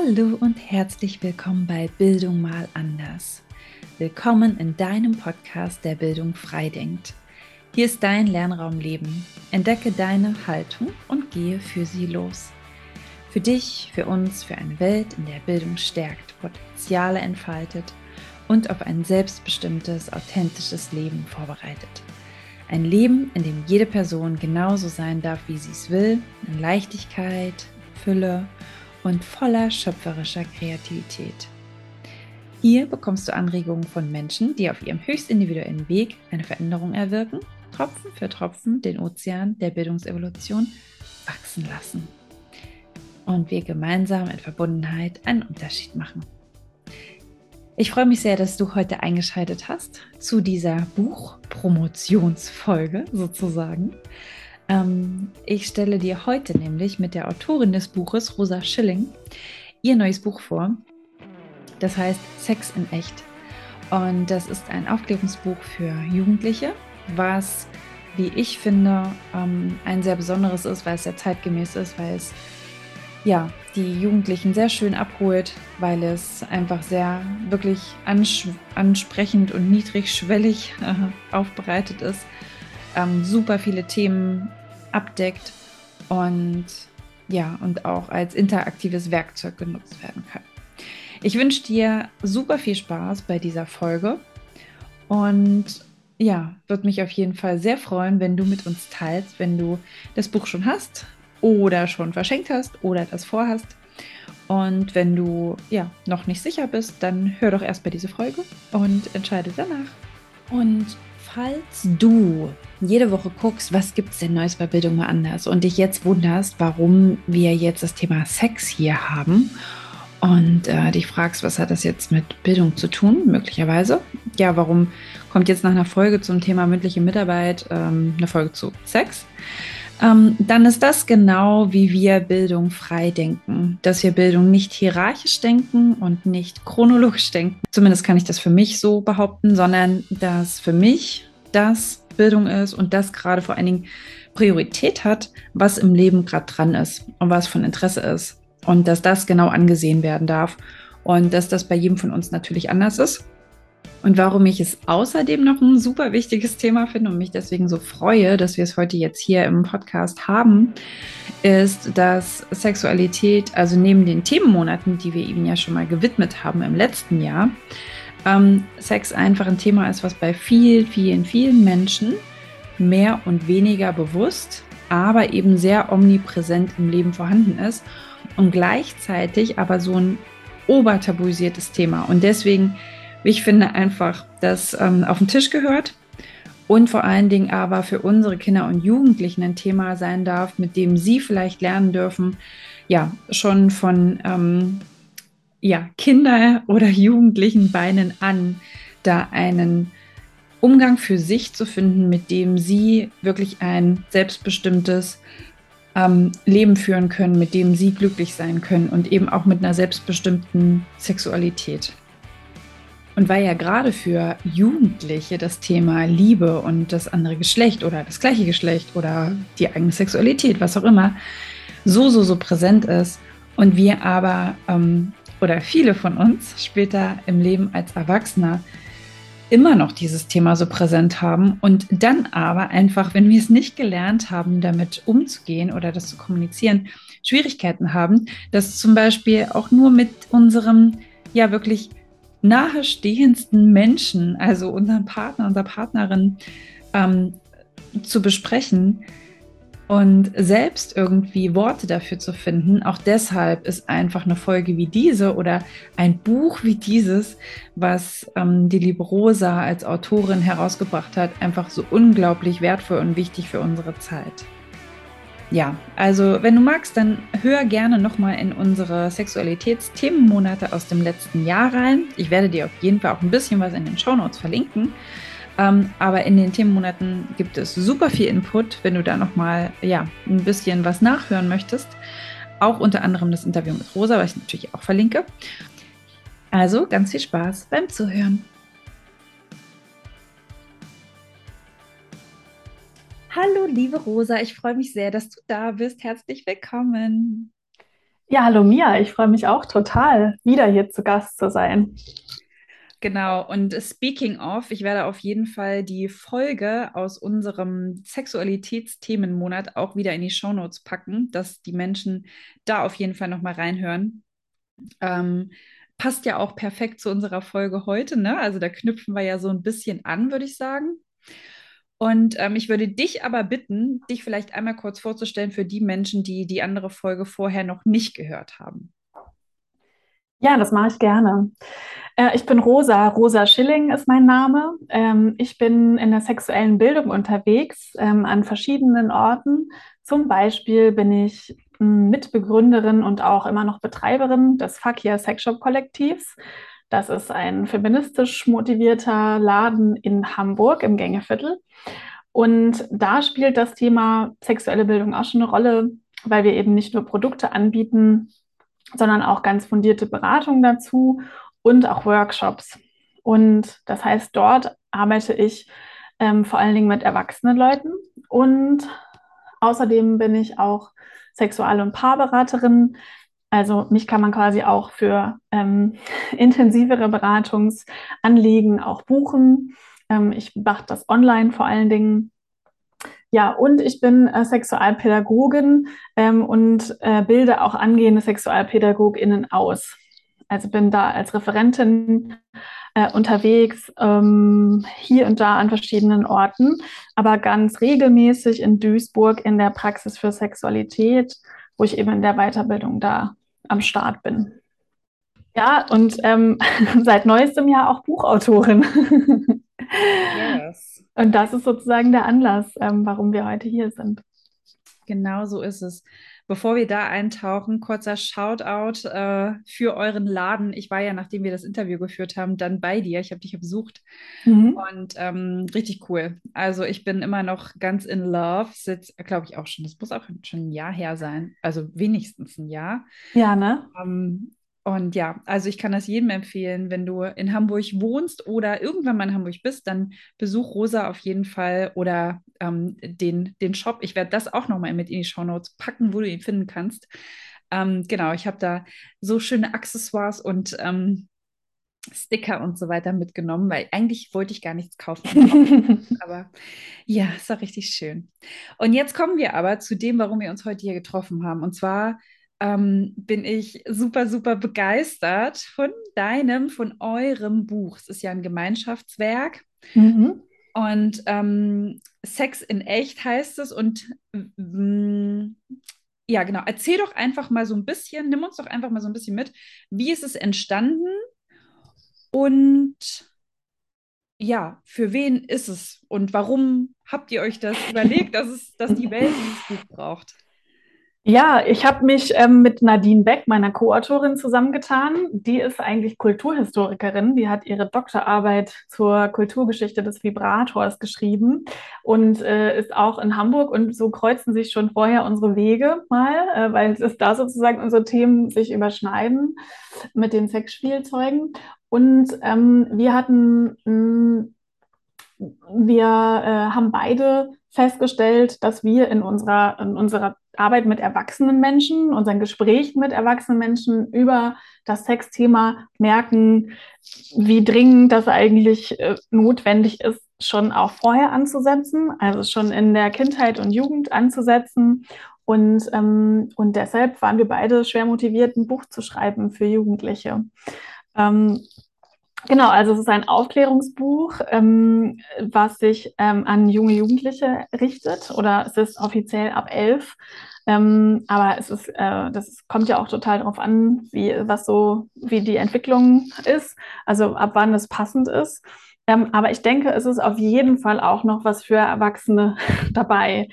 Hallo und herzlich willkommen bei Bildung mal anders. Willkommen in deinem Podcast, der Bildung frei denkt. Hier ist dein Lernraum Leben. Entdecke deine Haltung und gehe für sie los. Für dich, für uns, für eine Welt, in der Bildung stärkt, Potenziale entfaltet und auf ein selbstbestimmtes, authentisches Leben vorbereitet. Ein Leben, in dem jede Person genauso sein darf, wie sie es will, in Leichtigkeit, Fülle und voller schöpferischer Kreativität. Hier bekommst du Anregungen von Menschen, die auf ihrem höchst individuellen Weg eine Veränderung erwirken, Tropfen für Tropfen den Ozean der Bildungsevolution wachsen lassen. Und wir gemeinsam in Verbundenheit einen Unterschied machen. Ich freue mich sehr, dass du heute eingeschaltet hast zu dieser Buchpromotionsfolge sozusagen. Ich stelle dir heute nämlich mit der Autorin des Buches, Rosa Schilling, ihr neues Buch vor. Das heißt Sex in echt. Und das ist ein Aufklärungsbuch für Jugendliche, was, wie ich finde, ein sehr besonderes ist, weil es sehr zeitgemäß ist, weil es die Jugendlichen sehr schön abholt, weil es einfach sehr wirklich ansprechend und niedrigschwellig aufbereitet ist, super viele Themen abdeckt und auch als interaktives Werkzeug genutzt werden kann. Ich wünsche dir super viel Spaß bei dieser Folge und würde mich auf jeden Fall sehr freuen, wenn du mit uns teilst, wenn du das Buch schon hast oder schon verschenkt hast oder das vorhast. Und wenn du noch nicht sicher bist, dann hör doch erst bei dieser Folge und entscheide danach. Und falls du jede Woche guckst, was gibt es denn Neues bei Bildung mal anders und dich jetzt wunderst, warum wir jetzt das Thema Sex hier haben und dich fragst, was hat das jetzt mit Bildung zu tun, möglicherweise? Ja, warum kommt jetzt nach einer Folge zum Thema mündliche Mitarbeit eine Folge zu Sex? Dann ist das genau, wie wir Bildung frei denken. Dass wir Bildung nicht hierarchisch denken und nicht chronologisch denken. Zumindest kann ich das für mich so behaupten, sondern dass für mich das Bildung ist und das gerade vor allen Dingen Priorität hat, was im Leben gerade dran ist und was von Interesse ist. Und dass das genau angesehen werden darf und dass das bei jedem von uns natürlich anders ist. Und warum ich es außerdem noch ein super wichtiges Thema finde und mich deswegen so freue, dass wir es heute jetzt hier im Podcast haben, ist, dass Sexualität, also neben den Themenmonaten, die wir ihm ja schon mal gewidmet haben im letzten Jahr, Sex einfach ein Thema ist, was bei vielen Menschen mehr und weniger bewusst, aber eben sehr omnipräsent im Leben vorhanden ist und gleichzeitig aber so ein obertabuisiertes Thema. Und deswegen, ich finde einfach, dass auf den Tisch gehört und vor allen Dingen aber für unsere Kinder und Jugendlichen ein Thema sein darf, mit dem sie vielleicht lernen dürfen, schon von Kinder- oder Jugendlichen Beinen an, da einen Umgang für sich zu finden, mit dem sie wirklich ein selbstbestimmtes Leben führen können, mit dem sie glücklich sein können und eben auch mit einer selbstbestimmten Sexualität. Und weil ja gerade für Jugendliche das Thema Liebe und das andere Geschlecht oder das gleiche Geschlecht oder die eigene Sexualität, was auch immer, so präsent ist und wir aber oder viele von uns später im Leben als Erwachsener immer noch dieses Thema so präsent haben und dann aber einfach, wenn wir es nicht gelernt haben, damit umzugehen oder das zu kommunizieren, Schwierigkeiten haben, das zum Beispiel auch nur mit unserem wirklich nahestehendsten Menschen, also unserem Partner, unserer Partnerin, ähm, zu besprechen und selbst irgendwie Worte dafür zu finden. Auch deshalb ist einfach eine Folge wie diese oder ein Buch wie dieses, was die liebe Rosa als Autorin herausgebracht hat, einfach so unglaublich wertvoll und wichtig für unsere Zeit. Ja, also wenn du magst, dann hör gerne nochmal in unsere Sexualitätsthemenmonate aus dem letzten Jahr rein. Ich werde dir auf jeden Fall auch ein bisschen was in den Shownotes verlinken. Aber in den Themenmonaten gibt es super viel Input, wenn du da nochmal ein bisschen was nachhören möchtest. Auch unter anderem das Interview mit Rosa, was ich natürlich auch verlinke. Also ganz viel Spaß beim Zuhören. Hallo, liebe Rosa, ich freue mich sehr, dass du da bist. Herzlich willkommen. Ja, hallo Mia, ich freue mich auch total, wieder hier zu Gast zu sein. Genau, und speaking of, ich werde auf jeden Fall die Folge aus unserem Sexualitätsthemenmonat auch wieder in die Shownotes packen, dass die Menschen da auf jeden Fall nochmal reinhören. Ähm, Passt ja auch perfekt zu unserer Folge heute, ne? Also da knüpfen wir ja so ein bisschen an, würde ich sagen. Und ich würde dich aber bitten, dich vielleicht einmal kurz vorzustellen für die Menschen, die die andere Folge vorher noch nicht gehört haben. Ja, das mache ich gerne. Ich bin Rosa. Rosa Schilling ist mein Name. Ich bin in der sexuellen Bildung unterwegs, an verschiedenen Orten. Zum Beispiel bin ich Mitbegründerin und auch immer noch Betreiberin des Fakir Sexshop Kollektivs. Das ist ein feministisch motivierter Laden in Hamburg im Gängeviertel. Und da spielt das Thema sexuelle Bildung auch schon eine Rolle, weil wir eben nicht nur Produkte anbieten, sondern auch ganz fundierte Beratung dazu und auch Workshops. Und das heißt, dort arbeite ich vor allen Dingen mit erwachsenen Leuten und außerdem bin ich auch Sexual- und Paarberaterin. Also mich kann man quasi auch für intensivere Beratungsanliegen auch buchen. Ich mache das online vor allen Dingen. Ja, und ich bin Sexualpädagogin und bilde auch angehende SexualpädagogInnen aus. Also bin da als Referentin unterwegs, hier und da an verschiedenen Orten, aber ganz regelmäßig in Duisburg in der Praxis für Sexualität, wo ich eben in der Weiterbildung da am Start bin. Ja, und seit neuestem Jahr auch Buchautorin. Yes. Und das ist sozusagen der Anlass, warum wir heute hier sind. Genau so ist es. Bevor wir da eintauchen, kurzer Shoutout für euren Laden. Ich war ja, nachdem wir das Interview geführt haben, dann bei dir. Ich habe dich ja besucht Mhm. und richtig cool. Also ich bin immer noch ganz in love. Sitzt, glaube ich, auch schon. Das muss auch schon ein Jahr her sein. Also wenigstens ein Jahr. Ja, ne? Ähm, und ja, also ich kann das jedem empfehlen, wenn du in Hamburg wohnst oder irgendwann mal in Hamburg bist, dann besuch Rosa auf jeden Fall oder den Shop. Ich werde das auch nochmal mit in die Shownotes packen, wo du ihn finden kannst. Genau, ich habe da so schöne Accessoires und Sticker und so weiter mitgenommen, weil eigentlich wollte ich gar nichts kaufen und brauche. Aber ja, es war richtig schön. Und jetzt kommen wir aber zu dem, warum wir uns heute hier getroffen haben. Und zwar bin ich super, super begeistert von eurem Buch. Es ist ja ein Gemeinschaftswerk Mhm. und Sex in echt heißt es. Und ja, genau, erzähl doch einfach mal so ein bisschen, nimm uns doch einfach mal so ein bisschen mit. Wie ist es entstanden und ja, für wen ist es und warum habt ihr euch das überlegt, dass die Welt dieses Buch braucht? Ja, ich habe mich mit Nadine Beck, meiner Co-Autorin, zusammengetan. Die ist eigentlich Kulturhistorikerin. Die hat ihre Doktorarbeit zur Kulturgeschichte des Vibrators geschrieben und ist auch in Hamburg. Und so kreuzen sich schon vorher unsere Wege mal, weil es da sozusagen unsere Themen sich überschneiden mit den Sexspielzeugen. Und wir haben beide festgestellt, dass wir in unserer Arbeit mit erwachsenen Menschen, unseren Gesprächen mit erwachsenen Menschen über das Sexthema merken, wie dringend das eigentlich notwendig ist, schon auch vorher anzusetzen, also schon in der Kindheit und Jugend anzusetzen. Und deshalb waren wir beide schwer motiviert, ein Buch zu schreiben für Jugendliche. Ähm, Genau, also es ist ein Aufklärungsbuch, was sich an junge Jugendliche richtet, oder es ist offiziell ab 11. Aber das kommt ja auch total darauf an, wie die Entwicklung ist, also ab wann es passend ist. Aber ich denke, es ist auf jeden Fall auch noch was für Erwachsene dabei.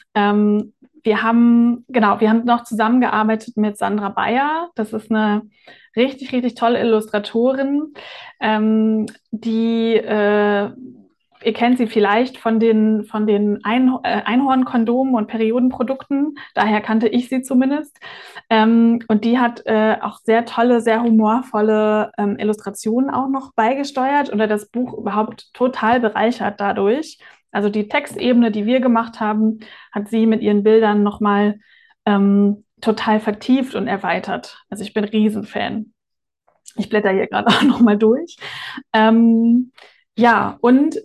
Wir haben noch zusammengearbeitet mit Sandra Bayer. Das ist eine richtig, richtig tolle Illustratorin, ihr kennt sie vielleicht von den Einhornkondomen und Periodenprodukten. Daher kannte ich sie zumindest. Und die hat auch sehr tolle, sehr humorvolle Illustrationen auch noch beigesteuert oder das Buch überhaupt total bereichert dadurch. Also die Textebene, die wir gemacht haben, hat sie mit ihren Bildern nochmal total vertieft und erweitert. Also ich bin Riesenfan. Ich blätter hier gerade auch nochmal durch. Ja, und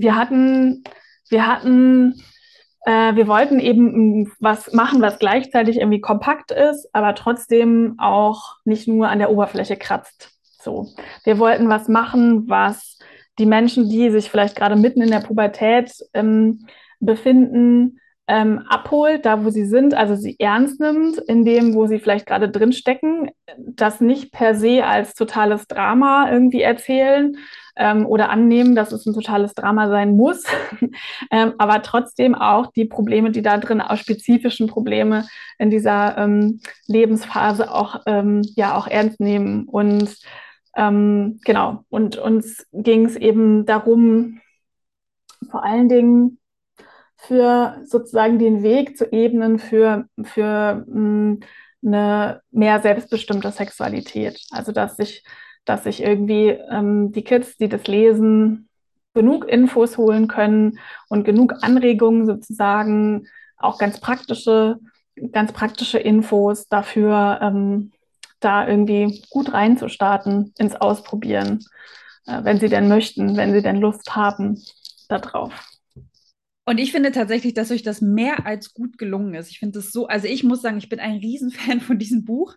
wir wollten eben was machen, was gleichzeitig irgendwie kompakt ist, aber trotzdem auch nicht nur an der Oberfläche kratzt. So. Wir wollten was machen, was die Menschen, die sich vielleicht gerade mitten in der Pubertät befinden, abholt, da wo sie sind, also sie ernst nimmt, in dem, wo sie vielleicht gerade drin stecken, das nicht per se als totales Drama irgendwie erzählen oder annehmen, dass es ein totales Drama sein muss, aber trotzdem auch die Probleme, die da drin, auch spezifischen Probleme in dieser Lebensphase auch, ja, auch ernst nehmen. Und genau, und uns ging es eben darum, vor allen Dingen für sozusagen den Weg zu ebnen für eine mehr selbstbestimmte Sexualität. Also dass sich irgendwie die Kids, die das lesen, genug Infos holen können und genug Anregungen sozusagen, auch ganz praktische Infos dafür, da irgendwie gut reinzustarten ins Ausprobieren, wenn sie denn möchten, wenn sie denn Lust haben darauf. Und ich finde tatsächlich, dass euch das mehr als gut gelungen ist. Ich finde es so, also ich muss sagen, ich bin ein Riesenfan von diesem Buch.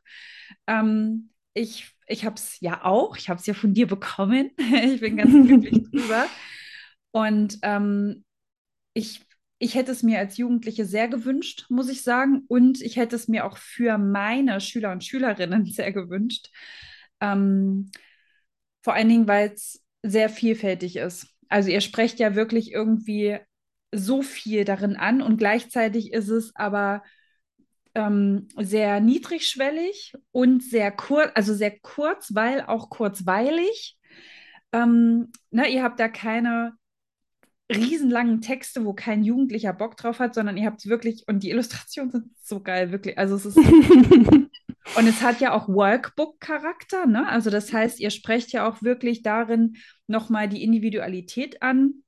Ich habe es ja auch, ich habe es ja von dir bekommen. Ich bin ganz glücklich drüber. Und ich, ich hätte es mir als Jugendliche sehr gewünscht, muss ich sagen. Und ich hätte es mir auch für meine Schüler und Schülerinnen sehr gewünscht. Ähm, Vor allen Dingen, weil es sehr vielfältig ist. Also ihr sprecht ja wirklich irgendwie so viel darin an und gleichzeitig ist es aber sehr niedrigschwellig und also sehr kurz, weil auch kurzweilig. Ne, ihr habt da keine riesenlangen Texte, wo kein Jugendlicher Bock drauf hat, sondern ihr habt wirklich, und die Illustrationen sind so geil, wirklich. Also es ist und es hat ja auch Workbook-Charakter, ne? Also das heißt, ihr sprecht ja auch wirklich darin nochmal die Individualität an,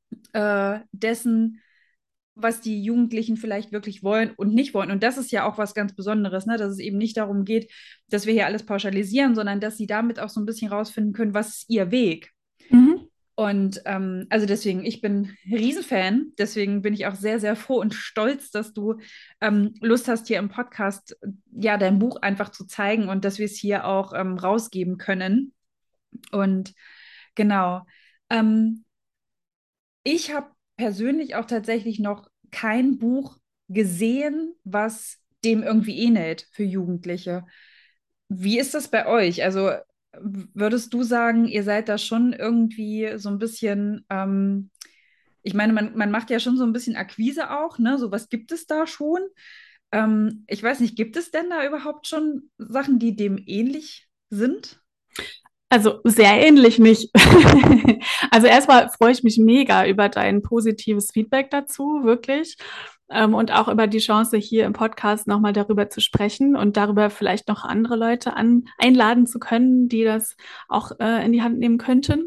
dessen, was die Jugendlichen vielleicht wirklich wollen und nicht wollen. Und das ist ja auch was ganz Besonderes, ne? Dass es eben nicht darum geht, dass wir hier alles pauschalisieren, sondern dass sie damit auch so ein bisschen rausfinden können, was ist ihr Weg. Mhm. Und also deswegen, ich bin Riesenfan. Deswegen bin ich auch sehr, sehr froh und stolz, dass du Lust hast, hier im Podcast ja dein Buch einfach zu zeigen und dass wir es hier auch rausgeben können. Und genau. Ähm, Ich habe persönlich auch tatsächlich noch kein Buch gesehen, was dem irgendwie ähnelt für Jugendliche. Wie ist das bei euch? Also würdest du sagen, ihr seid da schon irgendwie so ein bisschen, ich meine, man macht ja schon so ein bisschen Akquise auch, ne? So was gibt es da schon? Ich weiß nicht, gibt es denn da überhaupt schon Sachen, die dem ähnlich sind? Also sehr ähnlich nicht. Also erstmal freue ich mich mega über dein positives Feedback dazu, wirklich. Und auch über die Chance, hier im Podcast nochmal darüber zu sprechen und darüber vielleicht noch andere Leute einladen zu können, die das auch in die Hand nehmen könnten.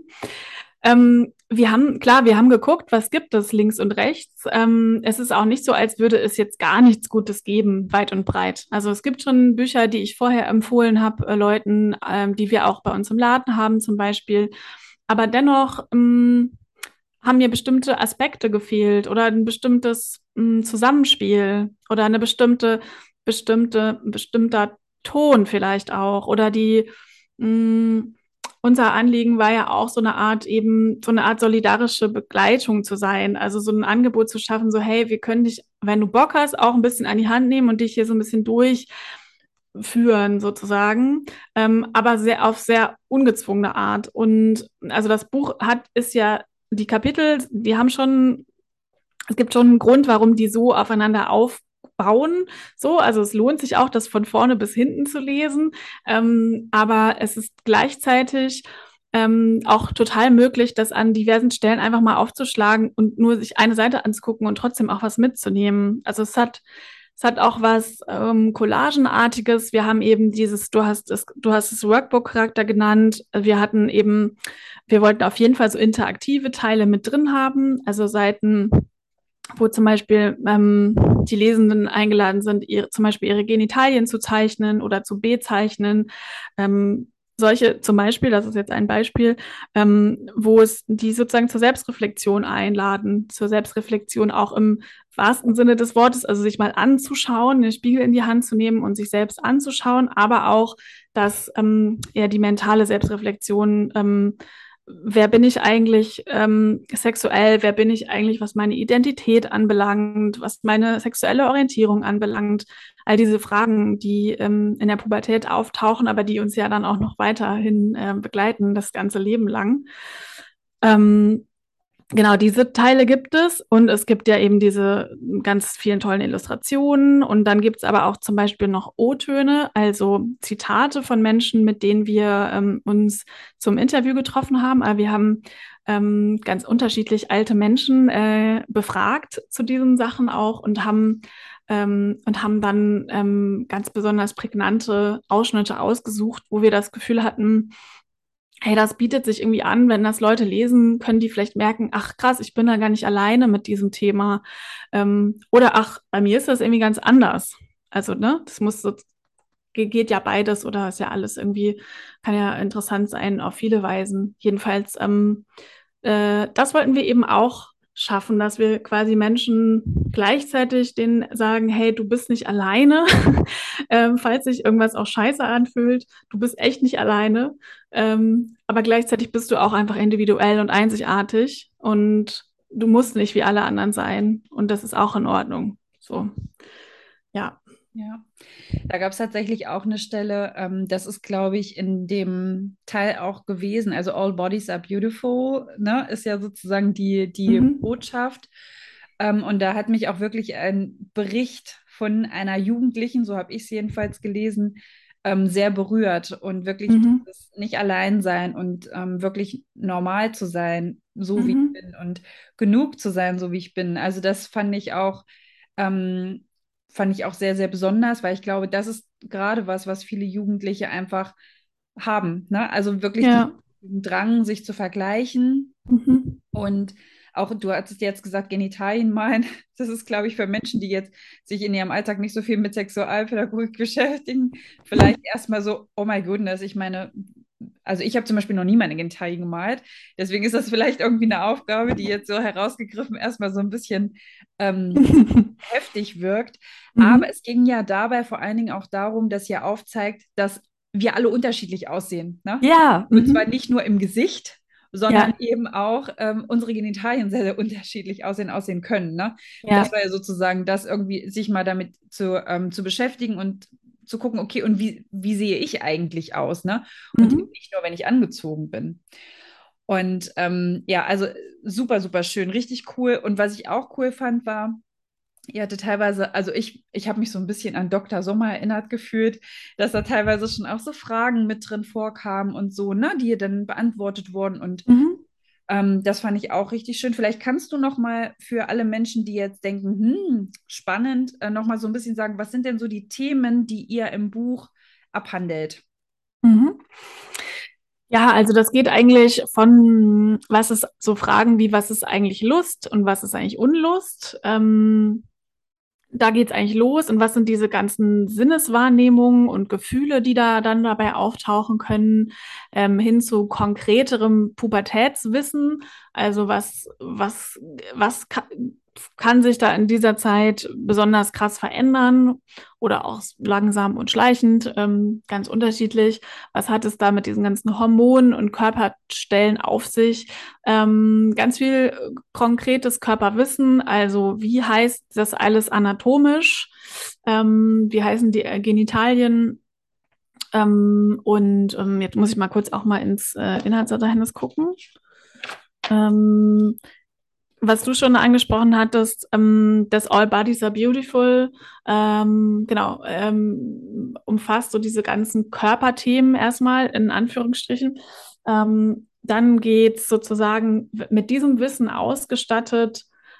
Wir haben geguckt, was gibt es links und rechts. Es ist auch nicht so, als würde es jetzt gar nichts Gutes geben, weit und breit. Also es gibt schon Bücher, die ich vorher empfohlen habe, Leuten, die wir auch bei uns im Laden haben zum Beispiel. Aber dennoch haben mir bestimmte Aspekte gefehlt oder ein bestimmtes Zusammenspiel oder eine bestimmter Ton vielleicht auch oder mh, unser Anliegen war ja auch so eine Art solidarische Begleitung zu sein. Also so ein Angebot zu schaffen, so, hey, wir können dich, wenn du Bock hast, auch ein bisschen an die Hand nehmen und dich hier so ein bisschen durchführen sozusagen, aber auf sehr ungezwungene Art. Und also das Buch ist ja, die Kapitel, es gibt schon einen Grund, warum die so aufeinander aufbauen. So, also es lohnt sich auch, das von vorne bis hinten zu lesen. Aber es ist gleichzeitig auch total möglich, das an diversen Stellen einfach mal aufzuschlagen und nur sich eine Seite anzugucken und trotzdem auch was mitzunehmen. Also es hat auch was Collagenartiges. Wir haben eben du hast es Workbook-Charakter genannt. Wir wollten auf jeden Fall so interaktive Teile mit drin haben, also Seiten, wo zum Beispiel die Lesenden eingeladen sind, zum Beispiel ihre Genitalien zu zeichnen oder zu bezeichnen. Solche zum Beispiel, das ist jetzt ein Beispiel, wo es die sozusagen zur Selbstreflexion einladen, zur Selbstreflexion auch im wahrsten Sinne des Wortes, also sich mal anzuschauen, den Spiegel in die Hand zu nehmen und sich selbst anzuschauen, aber auch, dass ja die mentale Selbstreflexion wer bin ich eigentlich sexuell, wer bin ich eigentlich, was meine Identität anbelangt, was meine sexuelle Orientierung anbelangt. All diese Fragen, die in der Pubertät auftauchen, aber die uns ja dann auch noch weiterhin begleiten, das ganze Leben lang. Ähm, Genau, diese Teile gibt es und es gibt ja eben diese ganz vielen tollen Illustrationen und dann gibt es aber auch zum Beispiel noch O-Töne, also Zitate von Menschen, mit denen wir uns zum Interview getroffen haben. Aber wir haben ganz unterschiedlich alte Menschen befragt zu diesen Sachen auch und haben dann ganz besonders prägnante Ausschnitte ausgesucht, wo wir das Gefühl hatten, hey, das bietet sich irgendwie an, wenn das Leute lesen, können die vielleicht merken, ach krass, ich bin da gar nicht alleine mit diesem Thema. Oder ach, bei mir ist das irgendwie ganz anders. Also, ne, das muss so, geht ja beides oder ist ja alles irgendwie, kann ja interessant sein auf viele Weisen. Jedenfalls, das wollten wir eben auch schaffen, dass wir quasi Menschen gleichzeitig denen sagen, hey, du bist nicht alleine, falls sich irgendwas auch scheiße anfühlt, du bist echt nicht alleine, aber gleichzeitig bist du auch einfach individuell und einzigartig und du musst nicht wie alle anderen sein und das ist auch in Ordnung. So, ja. Ja, da gab es tatsächlich auch eine Stelle, das ist, glaube ich, in dem Teil auch gewesen. Also All Bodies are beautiful, ne, ist ja sozusagen die Mhm. Botschaft. Und da hat mich auch wirklich ein Bericht von einer Jugendlichen, so habe ich es jedenfalls gelesen, sehr berührt und wirklich Mhm. dieses nicht allein sein und wirklich normal zu sein, so wie ich Mhm. bin und genug zu sein, so wie ich bin. Also das ähm, fand ich auch sehr, sehr besonders, weil ich glaube, das ist gerade was, was viele Jugendliche einfach haben. Ne? Also wirklich Ja. diesen Drang, sich zu vergleichen. Mhm. Und auch, du hattest jetzt gesagt, Genitalien malen. Das ist, glaube ich, für Menschen, die jetzt sich in ihrem Alltag nicht so viel mit Sexualpädagogik beschäftigen, vielleicht erstmal so, oh my goodness, ich meine, also ich habe zum Beispiel noch nie meine Genitalien gemalt. Deswegen ist das vielleicht irgendwie eine Aufgabe, die jetzt so herausgegriffen erstmal so ein bisschen ähm, heftig wirkt. Aber Mhm. es ging ja dabei vor allen Dingen auch darum, dass ja aufzeigt, dass wir alle unterschiedlich aussehen. Ne? Ja. Und zwar Mhm. nicht nur im Gesicht, sondern Ja. eben auch unsere Genitalien sehr, sehr unterschiedlich aussehen können. Ne? Und das Ja. war ja sozusagen das irgendwie, sich mal damit zu beschäftigen und zu gucken, okay, und wie sehe ich eigentlich aus? Ne? Und eben Mhm. nicht nur, wenn ich angezogen bin. Und ja, also super, super schön, richtig cool. Und was ich auch cool fand, war, ihr hatte teilweise, also ich habe mich so ein bisschen an Dr. Sommer erinnert gefühlt, dass da teilweise schon auch so Fragen mit drin vorkamen und so, ne, die dann beantwortet wurden. Und Mhm. das fand ich auch richtig schön. Vielleicht kannst du noch mal für alle Menschen, die jetzt denken, spannend, noch mal so ein bisschen sagen, was sind denn so die Themen, die ihr im Buch abhandelt? Mhm. Ja, also das geht eigentlich von, was ist so Fragen wie, was ist eigentlich Lust und was ist eigentlich Unlust? Da geht's eigentlich los und was sind diese ganzen Sinneswahrnehmungen und Gefühle, die da dann dabei auftauchen können, hin zu konkreterem Pubertätswissen. Also was kann sich da in dieser Zeit besonders krass verändern oder auch langsam und schleichend, ganz unterschiedlich. Was hat es da mit diesen ganzen Hormonen und Körperstellen auf sich? Ganz viel konkretes Körperwissen, also wie heißt das alles anatomisch, wie heißen die Genitalien und jetzt muss ich mal kurz auch mal ins Inhaltsverzeichnis gucken. Ähm, Was du schon angesprochen hattest, das All Bodies are Beautiful, genau, umfasst so diese ganzen Körperthemen erstmal in Anführungsstrichen. Dann geht's sozusagen mit diesem Wissen ausgestattet,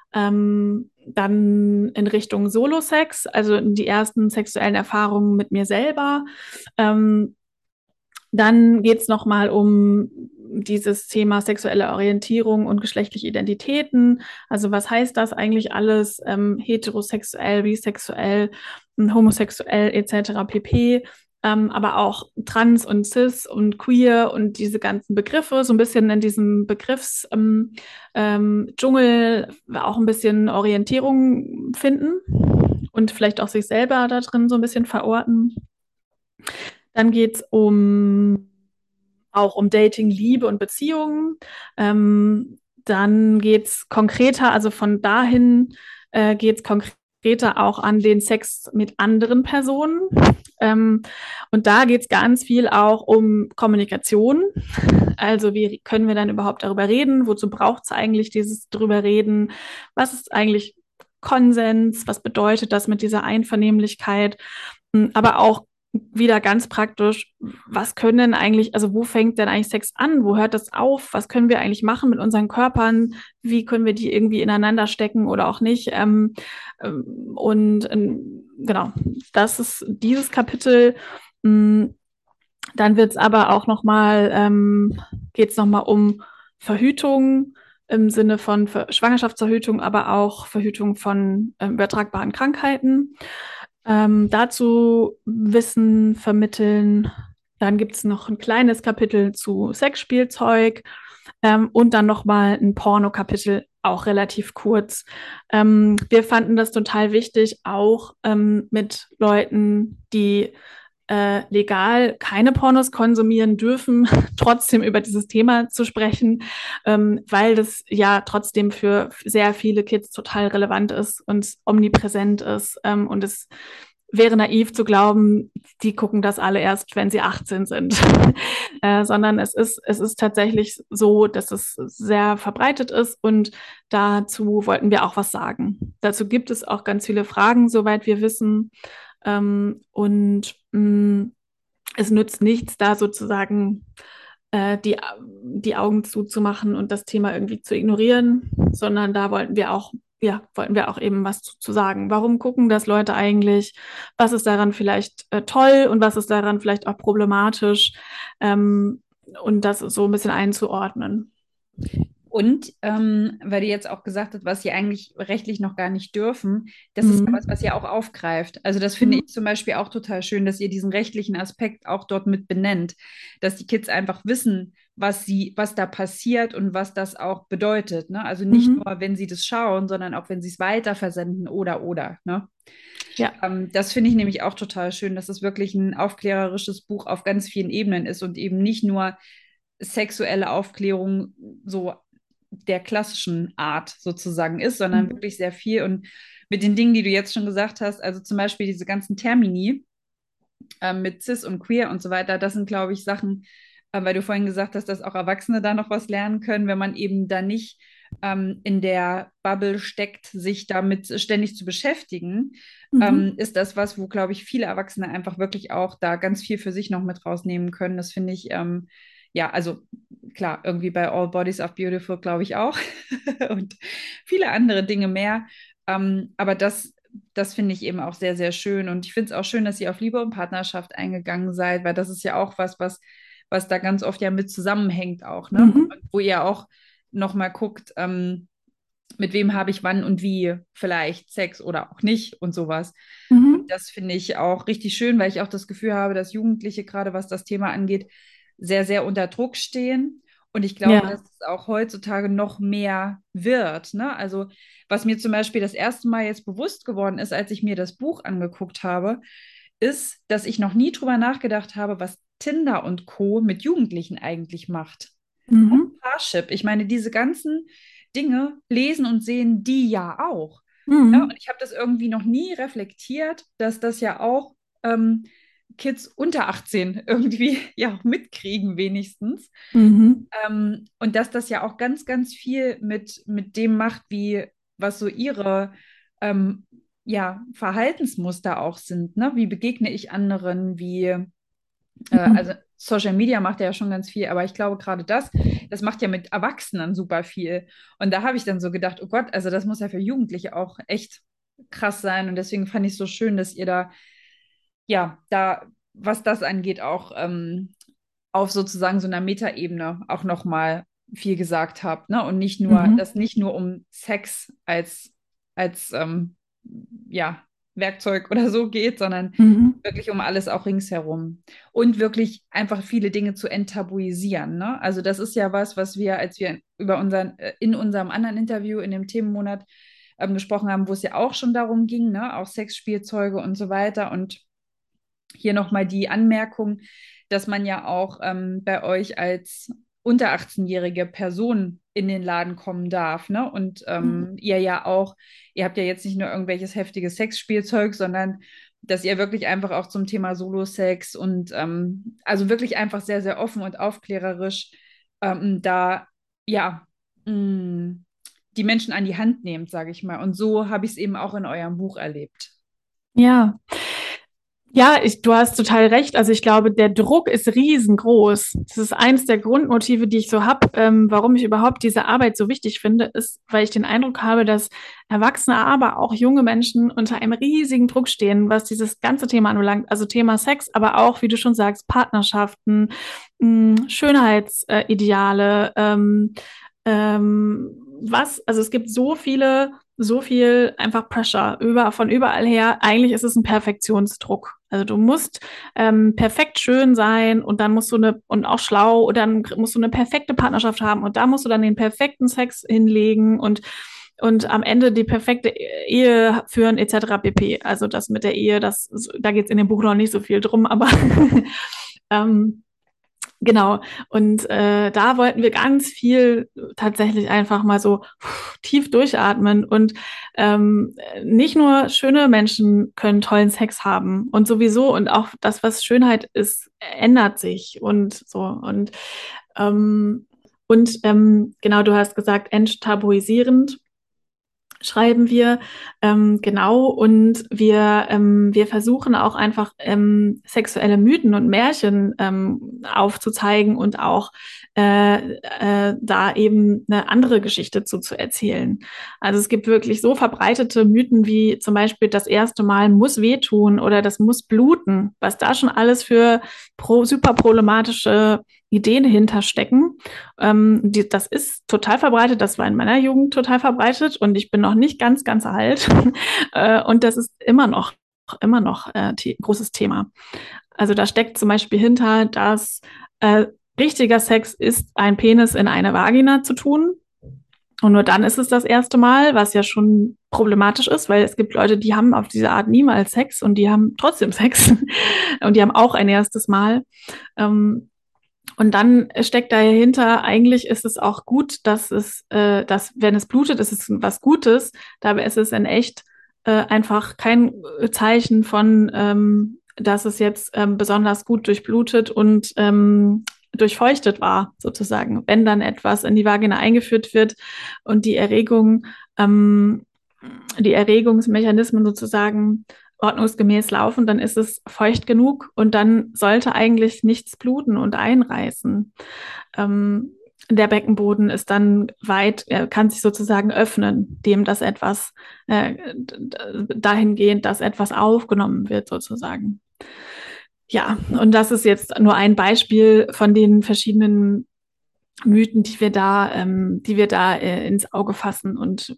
dann in Richtung Solo-Sex, also in die ersten sexuellen Erfahrungen mit mir selber. Ähm, Dann geht's nochmal um dieses Thema sexuelle Orientierung und geschlechtliche Identitäten. Also was heißt das eigentlich alles? Heterosexuell, bisexuell, homosexuell etc. pp. Aber auch trans und cis und queer und diese ganzen Begriffe, so ein bisschen in diesem Dschungel auch ein bisschen Orientierung finden und vielleicht auch sich selber da drin so ein bisschen verorten. Dann geht es auch um Dating, Liebe und Beziehungen. Dann geht es konkreter, also von dahin geht es konkreter auch an den Sex mit anderen Personen. Und da geht es ganz viel auch um Kommunikation. Also wie können wir dann überhaupt darüber reden? Wozu braucht es eigentlich dieses drüber reden? Was ist eigentlich Konsens? Was bedeutet das mit dieser Einvernehmlichkeit? Aber auch wieder ganz praktisch, was können denn eigentlich, also wo fängt denn eigentlich Sex an? Wo hört das auf? Was können wir eigentlich machen mit unseren Körpern? Wie können wir die irgendwie ineinander stecken oder auch nicht? Genau, das ist dieses Kapitel. Dann wird es aber auch nochmal, geht es nochmal um Verhütung im Sinne von Schwangerschaftsverhütung, aber auch Verhütung von übertragbaren Krankheiten. Dazu Wissen vermitteln. Dann gibt es noch ein kleines Kapitel zu Sexspielzeug und dann nochmal ein Porno-Kapitel, auch relativ kurz. Wir fanden das total wichtig, auch mit Leuten, die legal keine Pornos konsumieren dürfen, trotzdem über dieses Thema zu sprechen, weil das ja trotzdem für sehr viele Kids total relevant ist und omnipräsent ist. Und es wäre naiv zu glauben, die gucken das alle erst, wenn sie 18 sind. Sondern es ist tatsächlich so, dass es sehr verbreitet ist und dazu wollten wir auch was sagen. Dazu gibt es auch ganz viele Fragen, soweit wir wissen. Es nützt nichts, da sozusagen die Augen zuzumachen und das Thema irgendwie zu ignorieren, sondern da wollten wir auch eben was zu sagen. Warum gucken das Leute eigentlich? Was ist daran vielleicht toll und was ist daran vielleicht auch problematisch? Und das so ein bisschen einzuordnen. Und weil du jetzt auch gesagt hast, was sie eigentlich rechtlich noch gar nicht dürfen, das ist ja was, Mhm. was ihr auch aufgreift. Also das finde Mhm. ich zum Beispiel auch total schön, dass ihr diesen rechtlichen Aspekt auch dort mit benennt, dass die Kids einfach wissen, was da passiert und was das auch bedeutet. Ne? Also nicht Mhm. nur, wenn sie das schauen, sondern auch, wenn sie es weiterversenden oder. Ne? Ja. Das finde ich nämlich auch total schön, dass es wirklich ein aufklärerisches Buch auf ganz vielen Ebenen ist und eben nicht nur sexuelle Aufklärung so der klassischen Art sozusagen ist, sondern Mhm. wirklich sehr viel. Und mit den Dingen, die du jetzt schon gesagt hast, also zum Beispiel diese ganzen Termini mit Cis und Queer und so weiter, das sind, glaube ich, Sachen, weil du vorhin gesagt hast, dass auch Erwachsene da noch was lernen können, wenn man eben da nicht in der Bubble steckt, sich damit ständig zu beschäftigen, Mhm. ist das was, wo, glaube ich, viele Erwachsene einfach wirklich auch da ganz viel für sich noch mit rausnehmen können. Das finde ich, ja, also klar, irgendwie bei All Bodies Are Beautiful, glaube ich auch. Und viele andere Dinge mehr. Aber das finde ich eben auch sehr, sehr schön. Und ich finde es auch schön, dass ihr auf Liebe und Partnerschaft eingegangen seid, weil das ist ja auch was da ganz oft ja mit zusammenhängt auch, ne? Mhm. Und wo ihr auch nochmal guckt, mit wem habe ich wann und wie vielleicht Sex oder auch nicht und sowas. Und Mhm. das finde ich auch richtig schön, weil ich auch das Gefühl habe, dass Jugendliche, gerade was das Thema angeht, sehr, sehr unter Druck stehen. Und ich glaube, dass Ja. es auch heutzutage noch mehr wird. Ne? Also, was mir zum Beispiel das erste Mal jetzt bewusst geworden ist, als ich mir das Buch angeguckt habe, ist, dass ich noch nie drüber nachgedacht habe, was Tinder und Co. mit Jugendlichen eigentlich macht. Mhm. Parship, ich meine, diese ganzen Dinge lesen und sehen die ja auch. Ja, und Mhm. ich habe das irgendwie noch nie reflektiert, dass das ja auch ähm, Kids unter 18 irgendwie ja auch mitkriegen, wenigstens. Mhm. Und dass das ja auch ganz, ganz viel mit dem macht, was so ihre ähm, ja, Verhaltensmuster auch sind. Ne? Wie begegne ich anderen? Also Mhm. Social Media macht ja schon ganz viel, aber ich glaube gerade das macht ja mit Erwachsenen super viel. Und da habe ich dann so gedacht, oh Gott, also das muss ja für Jugendliche auch echt krass sein. Und deswegen fand ich es so schön, dass ihr da, ja, was das angeht, auch auf sozusagen so einer Metaebene auch nochmal viel gesagt habt, ne? Und Mhm. dass nicht nur um Sex als ja, Werkzeug oder so geht, sondern Mhm. wirklich um alles auch ringsherum. Und wirklich einfach viele Dinge zu enttabuisieren, ne? Also das ist ja was, was wir, als wir in unserem anderen Interview in dem Themenmonat gesprochen haben, wo es ja auch schon darum ging, ne? Auch Sexspielzeuge und so weiter. Und hier nochmal die Anmerkung, dass man ja auch bei euch als unter 18-jährige Person in den Laden kommen darf, ne? Und ihr ja auch, ihr habt ja jetzt nicht nur irgendwelches heftiges Sexspielzeug, sondern dass ihr wirklich einfach auch zum Thema Solo-Sex und also wirklich einfach sehr, sehr offen und aufklärerisch da, ja, mh, die Menschen an die Hand nehmt, sage ich mal. Und so habe ich es eben auch in eurem Buch erlebt. Ja. Ja, du hast total recht. Also ich glaube, der Druck ist riesengroß. Das ist eins der Grundmotive, die ich so habe, warum ich überhaupt diese Arbeit so wichtig finde, ist, weil ich den Eindruck habe, dass Erwachsene, aber auch junge Menschen unter einem riesigen Druck stehen, was dieses ganze Thema anbelangt. Also Thema Sex, aber auch, wie du schon sagst, Partnerschaften, Schönheitsideale, also es gibt so viel einfach Pressure von überall her. Eigentlich ist es ein Perfektionsdruck. Also du musst perfekt schön sein und dann musst du und auch schlau und dann musst du eine perfekte Partnerschaft haben und da musst du dann den perfekten Sex hinlegen und am Ende die perfekte Ehe führen etc. pp. Also das mit der Ehe, da geht es in dem Buch noch nicht so viel drum, aber ähm, genau. Und da wollten wir ganz viel tatsächlich einfach mal so tief durchatmen. Und nicht nur schöne Menschen können tollen Sex haben und sowieso und auch das, was Schönheit ist, ändert sich und so. Ähm, genau, du hast gesagt, enttabuisierend schreiben wir, genau, und wir versuchen auch einfach sexuelle Mythen und Märchen aufzuzeigen und auch da eben eine andere Geschichte zu erzählen. Also es gibt wirklich so verbreitete Mythen wie zum Beispiel das erste Mal muss wehtun oder das muss bluten, was da schon alles für super problematische Ideen hinterstecken. Das ist total verbreitet, das war in meiner Jugend total verbreitet und ich bin noch nicht ganz, ganz alt. Und das ist immer noch großes Thema. Also da steckt zum Beispiel hinter, dass richtiger Sex ist, ein Penis in eine Vagina zu tun. Und nur dann ist es das erste Mal, was ja schon problematisch ist, weil es gibt Leute, die haben auf diese Art niemals Sex und die haben trotzdem Sex und die haben auch ein erstes Mal. Und dann steckt dahinter, eigentlich ist es auch gut, dass wenn es blutet, ist es was Gutes. Dabei ist es in echt einfach kein Zeichen von, dass es jetzt besonders gut durchblutet und durchfeuchtet war, sozusagen. Wenn dann etwas in die Vagina eingeführt wird und die Erregungsmechanismen sozusagen ordnungsgemäß laufen, dann ist es feucht genug und dann sollte eigentlich nichts bluten und einreißen. Ähm, der Beckenboden ist dann weit, er kann sich sozusagen öffnen, dem das etwas dahingehend, dass etwas aufgenommen wird, sozusagen. Ja, und das ist jetzt nur ein Beispiel von den verschiedenen Mythen, die wir da ins Auge fassen und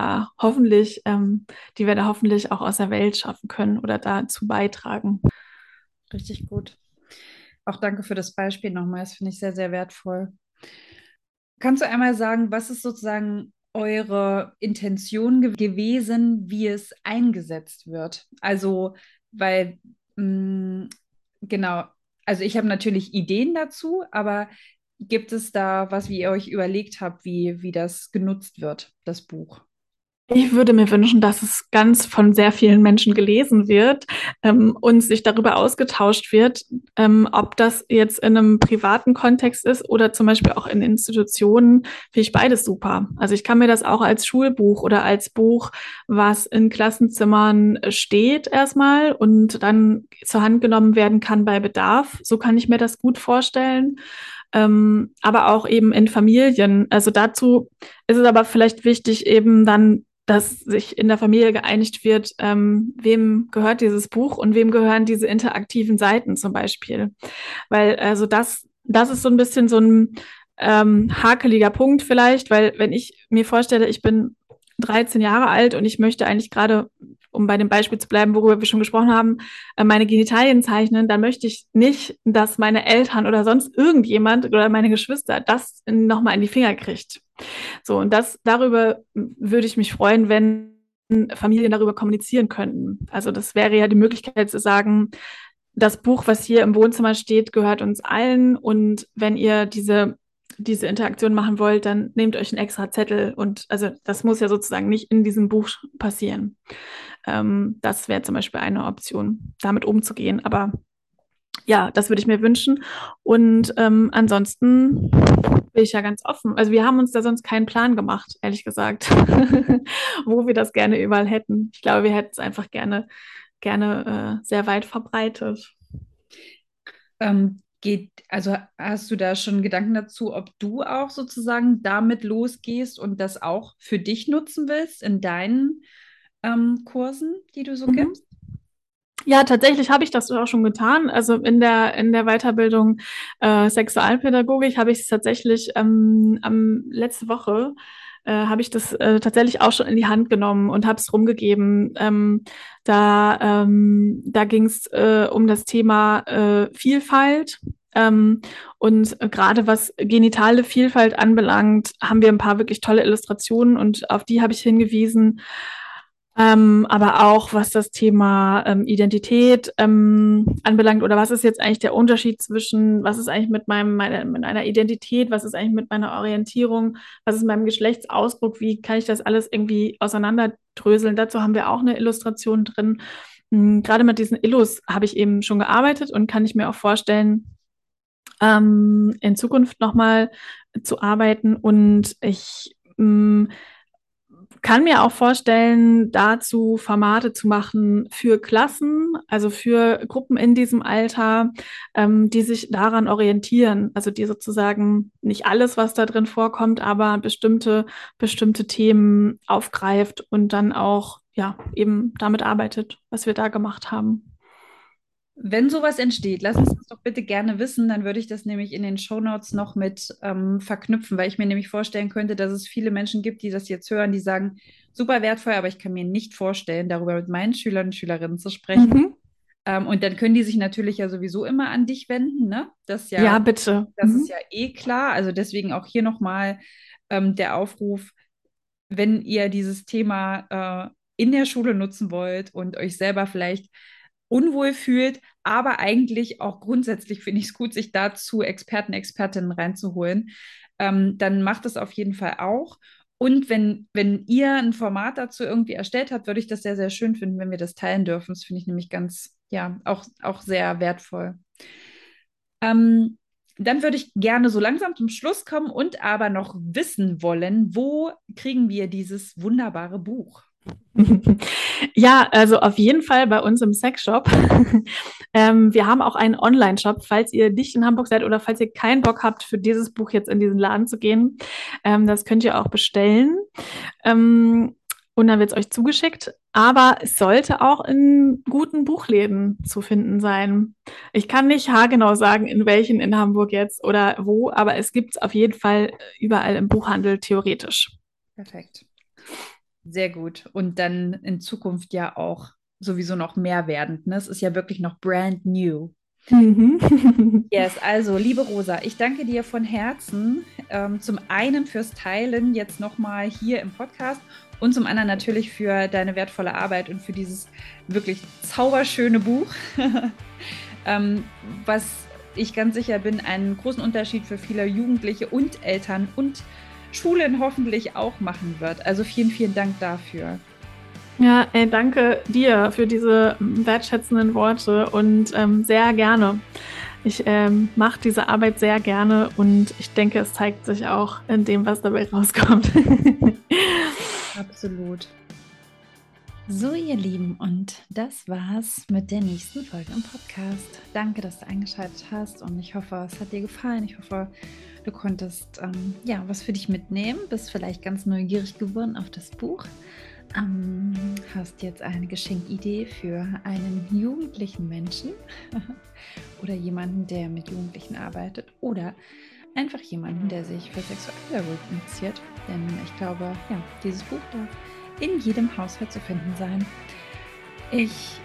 die wir da hoffentlich auch aus der Welt schaffen können oder dazu beitragen. Richtig gut. Auch danke für das Beispiel nochmal. Das finde ich sehr, sehr wertvoll. Kannst du einmal sagen, was ist sozusagen eure Intention gewesen, wie es eingesetzt wird? Also, weil, genau, also ich habe natürlich Ideen dazu, aber gibt es da was, wie ihr euch überlegt habt, wie das genutzt wird, das Buch? Ich würde mir wünschen, dass es ganz von sehr vielen Menschen gelesen wird und sich darüber ausgetauscht wird, ob das jetzt in einem privaten Kontext ist oder zum Beispiel auch in Institutionen, finde ich beides super. Also ich kann mir das auch als Schulbuch oder als Buch, was in Klassenzimmern steht erstmal und dann zur Hand genommen werden kann bei Bedarf. So kann ich mir das gut vorstellen. Aber auch eben in Familien. Also dazu ist es aber vielleicht wichtig, eben dann, dass sich in der Familie geeinigt wird, wem gehört dieses Buch und wem gehören diese interaktiven Seiten zum Beispiel. Weil also das ist so ein bisschen so ein hakeliger Punkt vielleicht, weil wenn ich mir vorstelle, ich bin 13 Jahre alt und ich möchte eigentlich gerade, um bei dem Beispiel zu bleiben, worüber wir schon gesprochen haben, meine Genitalien zeichnen, dann möchte ich nicht, dass meine Eltern oder sonst irgendjemand oder meine Geschwister das nochmal in die Finger kriegt. So, und darüber würde ich mich freuen, wenn Familien darüber kommunizieren könnten. Also das wäre ja die Möglichkeit zu sagen, das Buch, was hier im Wohnzimmer steht, gehört uns allen. Und wenn ihr diese Interaktion machen wollt, dann nehmt euch einen extra Zettel. Und also das muss ja sozusagen nicht in diesem Buch passieren. Das wäre zum Beispiel eine Option, damit umzugehen. Aber ja, das würde ich mir wünschen. Und ansonsten bin ich ja ganz offen. Also wir haben uns da sonst keinen Plan gemacht, ehrlich gesagt, wo wir das gerne überall hätten. Ich glaube, wir hätten es einfach gerne sehr weit verbreitet. Also hast du da schon Gedanken dazu, ob du auch sozusagen damit losgehst und das auch für dich nutzen willst in deinen Kursen, die du so Mhm. gibst? Ja, tatsächlich habe ich das auch schon getan. Also in der Weiterbildung Sexualpädagogik habe ich es tatsächlich letzte Woche habe ich das tatsächlich auch schon in die Hand genommen und habe es rumgegeben. Da ging es um das Thema Vielfalt. Und gerade was genitale Vielfalt anbelangt, haben wir ein paar wirklich tolle Illustrationen und auf die habe ich hingewiesen. Aber auch was das Thema Identität anbelangt, oder was ist jetzt eigentlich der Unterschied zwischen, was ist eigentlich mit mit einer Identität, was ist eigentlich mit meiner Orientierung, was ist mit meinem Geschlechtsausdruck, wie kann ich das alles irgendwie auseinanderdröseln? Dazu haben wir auch eine Illustration drin. Gerade mit diesen Illus habe ich eben schon gearbeitet und kann ich mir auch vorstellen, in Zukunft nochmal zu arbeiten. Und ich kann mir auch vorstellen, dazu Formate zu machen für Klassen, also für Gruppen in diesem Alter, die sich daran orientieren. Also die sozusagen nicht alles, was da drin vorkommt, aber bestimmte Themen aufgreift und dann auch, ja, eben damit arbeitet, was wir da gemacht haben. Wenn sowas entsteht, lass uns das doch bitte gerne wissen. Dann würde ich das nämlich in den Shownotes noch mit verknüpfen, weil ich mir nämlich vorstellen könnte, dass es viele Menschen gibt, die das jetzt hören, die sagen, super wertvoll, aber ich kann mir nicht vorstellen, darüber mit meinen Schülern und Schülerinnen zu sprechen. Mhm. Und dann können die sich natürlich ja sowieso immer an dich wenden, ne? Ja, bitte. Das ist Mhm. ja eh klar. Also deswegen auch hier nochmal der Aufruf, wenn ihr dieses Thema in der Schule nutzen wollt und euch selber vielleicht unwohl fühlt, aber eigentlich auch grundsätzlich finde ich es gut, sich dazu Experten, Expertinnen reinzuholen, dann macht es auf jeden Fall auch. Und wenn ihr ein Format dazu irgendwie erstellt habt, würde ich das sehr, sehr schön finden, wenn wir das teilen dürfen. Das finde ich nämlich ganz, ja, auch sehr wertvoll. Ähm, Dann würde ich gerne so langsam zum Schluss kommen und aber noch wissen wollen, wo kriegen wir dieses wunderbare Buch? Ja, also auf jeden Fall bei uns im Sexshop. Wir haben auch einen Online-Shop, falls ihr nicht in Hamburg seid oder falls ihr keinen Bock habt, für dieses Buch jetzt in diesen Laden zu gehen. Das könnt ihr auch bestellen. Und dann wird es euch zugeschickt. Aber es sollte auch in guten Buchläden zu finden sein. Ich kann nicht haargenau sagen, in welchen in Hamburg jetzt oder wo, aber es gibt es auf jeden Fall überall im Buchhandel theoretisch. Perfekt. Sehr gut. Und dann in Zukunft ja auch sowieso noch mehr werdend. Ne? Es ist ja wirklich noch brand new. Mhm. Yes, also liebe Rosa, ich danke dir von Herzen. Zum einen fürs Teilen jetzt nochmal hier im Podcast und zum anderen natürlich für deine wertvolle Arbeit und für dieses wirklich zauberschöne Buch, ähm, was ich ganz sicher bin, einen großen Unterschied für viele Jugendliche und Eltern und Schulen hoffentlich auch machen wird. Also vielen, vielen Dank dafür. Ja, danke dir für diese wertschätzenden Worte und sehr gerne. Ich mache diese Arbeit sehr gerne und ich denke, es zeigt sich auch in dem, was dabei rauskommt. Absolut. So, ihr Lieben, und das war's mit der nächsten Folge im Podcast. Danke, dass du eingeschaltet hast und ich hoffe, es hat dir gefallen. Ich hoffe, du konntest ja was für dich mitnehmen, bist vielleicht ganz neugierig geworden auf das Buch. Hast jetzt eine Geschenkidee für einen jugendlichen Menschen oder jemanden, der mit Jugendlichen arbeitet oder einfach jemanden, der sich für Sexualpädagogik interessiert. Denn ich glaube, ja, dieses Buch darf in jedem Haushalt zu finden sein. Ich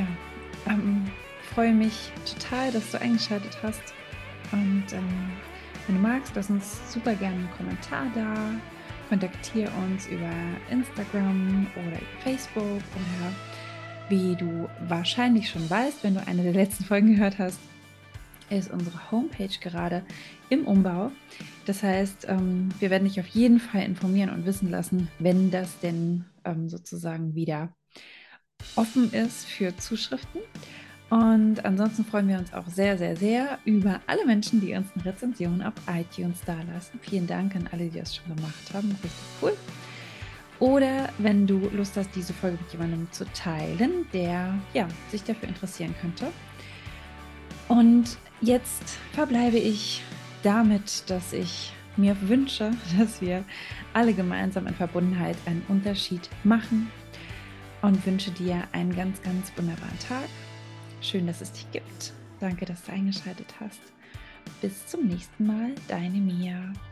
freue mich total, dass du eingeschaltet hast. Und wenn du magst, lass uns super gerne einen Kommentar da. Kontaktiere uns über Instagram oder über Facebook oder wie du wahrscheinlich schon weißt, wenn du eine der letzten Folgen gehört hast, ist unsere Homepage gerade im Umbau. Das heißt, wir werden dich auf jeden Fall informieren und wissen lassen, wenn das denn sozusagen wieder offen ist für Zuschriften. Und ansonsten freuen wir uns auch sehr, sehr, sehr über alle Menschen, die uns eine Rezension auf iTunes dalassen. Vielen Dank an alle, die das schon gemacht haben. Richtig cool. Oder wenn du Lust hast, diese Folge mit jemandem zu teilen, der sich dafür interessieren könnte. Und jetzt verbleibe ich damit, dass ich mir wünsche, dass wir alle gemeinsam in Verbundenheit einen Unterschied machen und wünsche dir einen ganz, ganz wunderbaren Tag. Schön, dass es dich gibt. Danke, dass du eingeschaltet hast. Bis zum nächsten Mal, deine Mia.